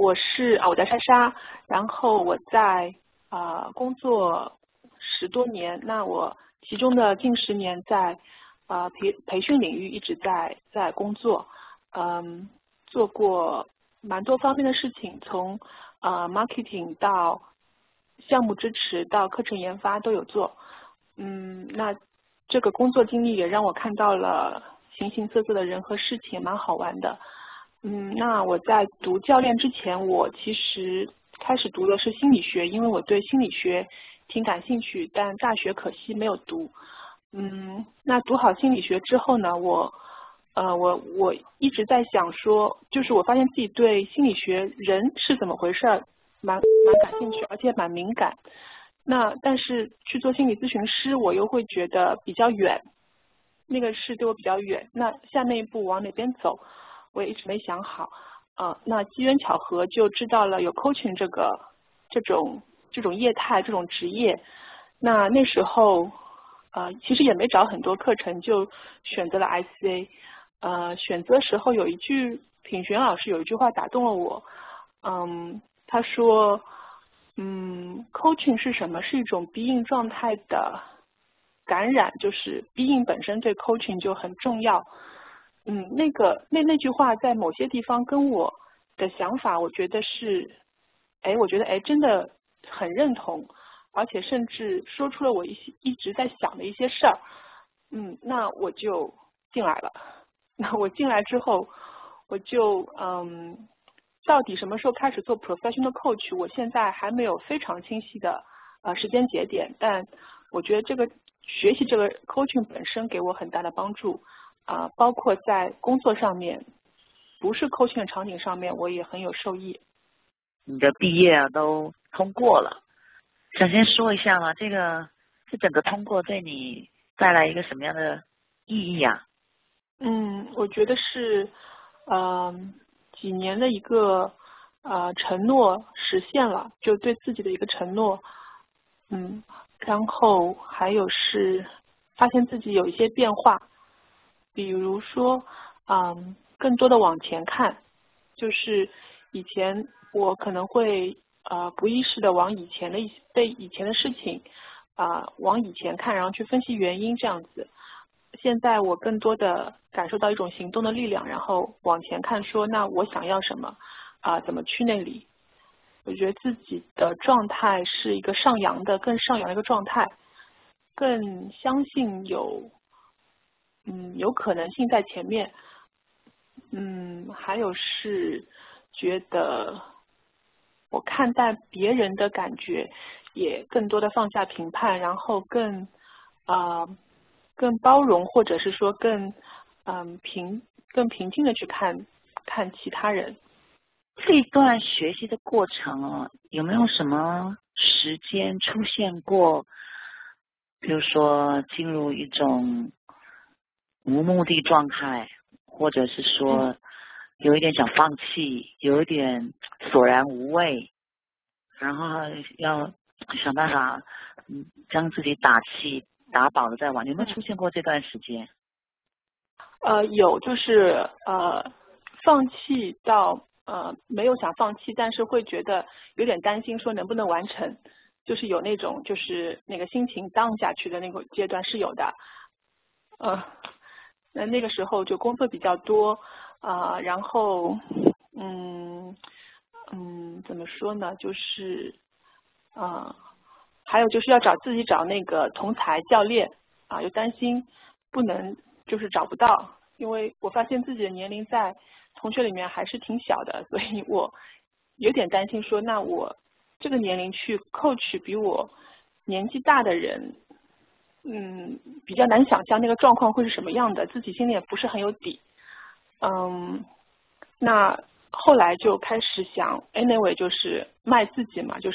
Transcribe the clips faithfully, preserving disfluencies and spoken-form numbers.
我是啊，我叫莎莎，然后我在啊、呃、工作十多年，那我其中的近十年在啊、呃、培培训领域一直在在工作，嗯，做过蛮多方面的事情，从啊、呃、marketing 到项目支持到课程研发都有做，嗯，那这个工作经历也让我看到了形形色色的人和事情，蛮好玩的。嗯，那我在读教练之前，我其实开始读的是心理学，因为我对心理学挺感兴趣，但大学可惜没有读。嗯，那读好心理学之后呢，我呃我我一直在想说，就是我发现自己对心理学人是怎么回事蛮蛮感兴趣，而且蛮敏感。那但是去做心理咨询师，我又会觉得比较远，那个事对我比较远。那下面一步往哪边走？我也一直没想好，呃，那机缘巧合就知道了有 coaching 这个这种这种业态这种职业，那那时候呃其实也没找很多课程，就选择了 I C A， 呃选择时候有一句品璇老师有一句话打动了我，嗯，他说，嗯 coaching 是什么？是一种 being 状态的感染，就是 being 本身对 coaching 就很重要。嗯，那个那那句话在某些地方跟我的想法，我觉得是，哎，我觉得哎真的很认同，而且甚至说出了我一些一直在想的一些事儿。嗯，那我就进来了。那我进来之后，我就嗯，到底什么时候开始做 professional coach，我现在还没有非常清晰的呃时间节点，但我觉得这个学习这个 coaching 本身给我很大的帮助。啊、呃，包括在工作上面，不是 coaching 的场景上面，我也很有受益。 你的毕业啊都通过了，想先说一下嘛，这个这整个通过对你带来一个什么样的意义啊？ 嗯，我觉得是，呃，几年的一个呃承诺实现了，就对自己的一个承诺。嗯，然后还有是发现自己有一些变化。比如说，嗯，更多的往前看，就是以前我可能会呃不意识的往以前的一被以前的事情啊、呃、往以前看，然后去分析原因这样子。现在我更多的感受到一种行动的力量，然后往前看说，那我想要什么啊、呃、怎么去那里？我觉得自己的状态是一个上扬的，更上扬的一个状态，更相信有。嗯，有可能性在前面。嗯，还有是觉得我看待别人的感觉也更多的放下评判，然后更啊、呃、更包容，或者是说更嗯、呃、平更平静的去看看其他人。 这一段学习的过程哦，有没有什么时间出现过，比如说进入一种无目的状态，或者是说有一点想放弃，有一点索然无味，然后要想办法嗯将自己打气打饱了再玩，有没有出现过这段时间？ 呃，有，就是呃放弃到呃没有想放弃，但是会觉得有点担心，说能不能完成，就是有那种就是那个心情 down 下去的那个阶段是有的。呃，那那个时候就工作比较多啊、呃，然后嗯嗯怎么说呢，就是啊、呃、还有就是要找自己找那个同才教练啊、又担心不能就是找不到，因为我发现自己的年龄在同学里面还是挺小的，所以我有点担心说，那我这个年龄去 coach 比我年纪大的人。嗯，比较难想象那个状况会是什么样的，自己心里也不是很有底。嗯，那后来就开始想 ，anyway 就是卖自己嘛，就是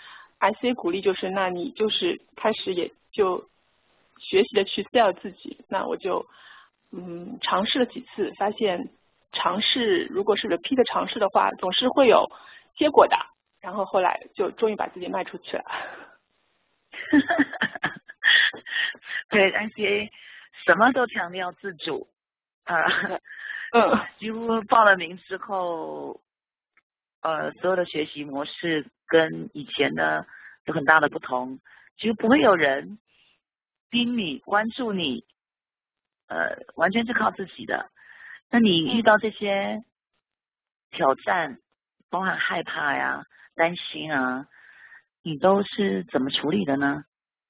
I C 鼓励，就是那你就是开始也就学习的去 sell 自己。那我就嗯尝试了几次，发现尝试如果是 repeat 的尝试的话，总是会有结果的。然后后来就终于把自己卖出去了。 对 I C A 什么都强调自主啊， 嗯， 几乎报了名之后， 呃所有的学习模式跟以前呢有很大的不同，几乎不会有人逼你关注你，呃，完全是靠自己的。那你遇到这些挑战，包含害怕呀、担心啊，你都是怎么处理的呢？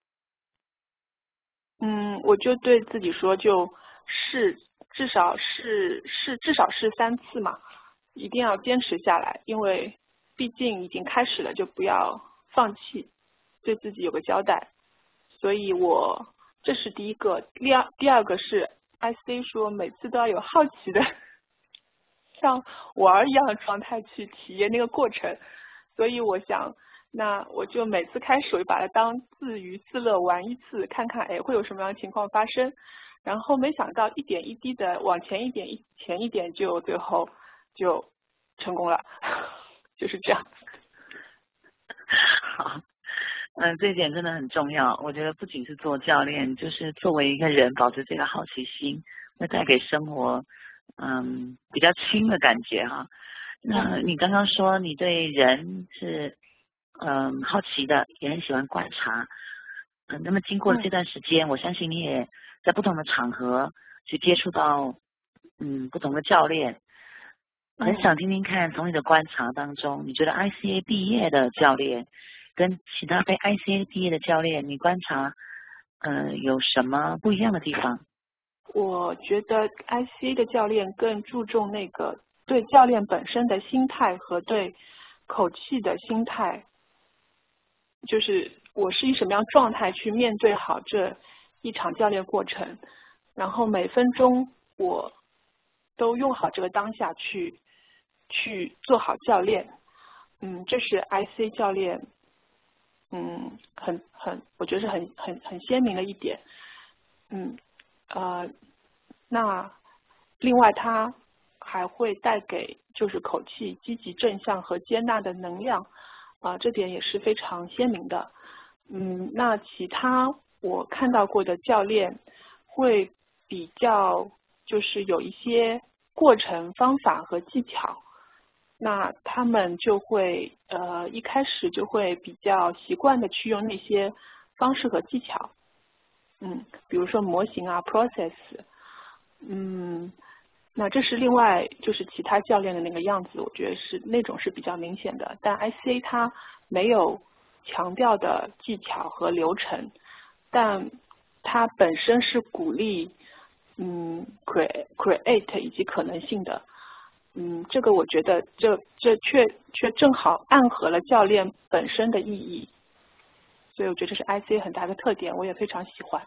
嗯，我就对自己说，就试，至少是试，至少是三次嘛，一定要坚持下来，因为毕竟已经开始了，就不要放弃，对自己有个交代。所以我这是第一个，第二第二个是 I C 说每次都要有好奇的，像玩儿一样的状态去体验那个过程，所以我想。那我就每次开始，我就把它当自娱自乐玩一次，看看哎会有什么样的情况发生。然后没想到一点一滴的往前一点，一前一点，就最后就成功了，就是这样。 好，嗯，这一点真的很重要。我觉得不仅是做教练，就是作为一个人，保持这个好奇心，会带给生活嗯比较轻的感觉哈。那你刚刚说你对人是嗯好奇的，也很喜欢观察。嗯，那么经过了这段时间，嗯、我相信你也在不同的场合去接触到嗯不同的教练。很想听听看，从你的观察当中，你觉得 I C A 毕业的教练跟其他非 I C A 毕业的教练，你观察呃有什么不一样的地方？ 我觉得 I C A 的教练更注重那个对教练本身的心态和对口气的心态，就是我是以什么样状态去面对好这一场教练过程，然后每分钟我都用好这个当下去去做好教练。嗯，这是 I C 教练，嗯，很很，我觉得是很很很鲜明的一点。嗯，呃，那另外它还会带给就是口气积极正向和接纳的能量，啊、呃，这点也是非常鲜明的。嗯，那其他我看到过的教练会比较就是有一些过程方法和技巧。那他们就会呃一开始就会比较习惯的去用那些方式和技巧，嗯，比如说模型啊 process， 嗯，那这是另外就是其他教练的那个样子，我觉得是那种是比较明显的，但 I C A 它没有强调的技巧和流程，但它本身是鼓励嗯 create create 以及可能性的。嗯，这个我觉得这这却却正好暗合了教练本身的意义，所以我觉得这是 I C A 很大的特点，我也非常喜欢。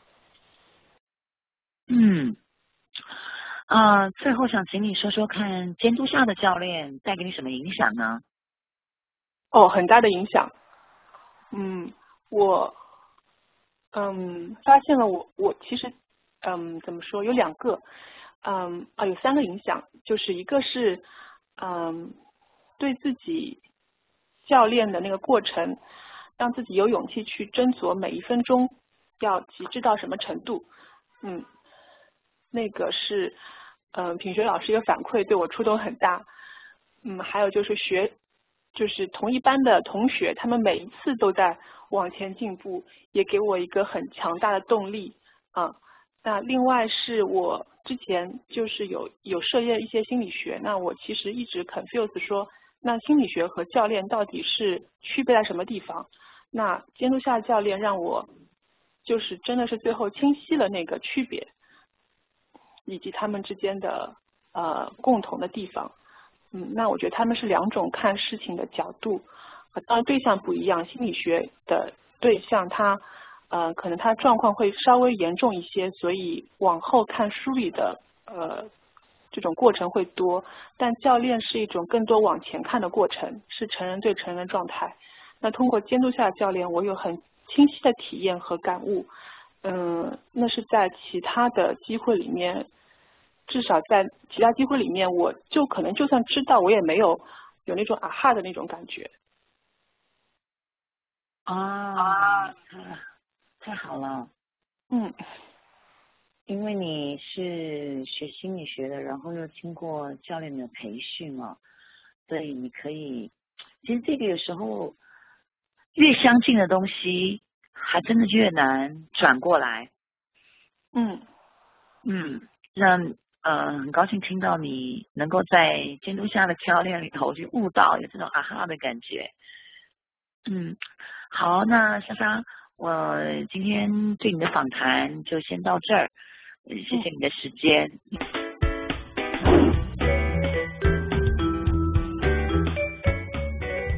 嗯，呃，最后想请你说说看，监督下的教练带给你什么影响呢？ 哦，很大的影响。嗯，我嗯发现了我我其实嗯怎么说有两个，嗯啊有三个影响，就是一个是嗯对自己教练的那个过程，让自己有勇气去斟酌每一分钟要极致到什么程度。嗯，那个是嗯品学老师一个反馈，对我触动很大。嗯，还有就是学，就是同一班的同学，他们每一次都在往前进步，也给我一个很强大的动力啊。那另外是我之前就是有有涉猎一些心理学，那我其实一直 confuse 说，那心理学和教练到底是区别在什么地方？那监督下教练让我就是真的是最后清晰了那个区别，以及他们之间的呃共同的地方。嗯，那我觉得他们是两种看事情的角度，当然对象不一样。心理学的对象他，呃，可能他状况会稍微严重一些，所以往后看梳理的呃这种过程会多。但教练是一种更多往前看的过程，是成人对成人的状态。那通过监督下教练，我有很清晰的体验和感悟。嗯，那是在其他的机会里面。至少在其他机会里面，我就可能就算知道，我也没有有那种啊哈的那种感觉。 啊，太太好了， 嗯因为你是学心理学的，然后又经过教练的培训哦， 对，你可以，其实这个有时候越相近的东西，还真的越难转过来。 嗯嗯，那呃，很高兴听到你能够在监督下的教练里头去悟到有这种啊哈的感觉。嗯，好，那莎莎，我今天对你的访谈就先到这儿，谢谢你的时间。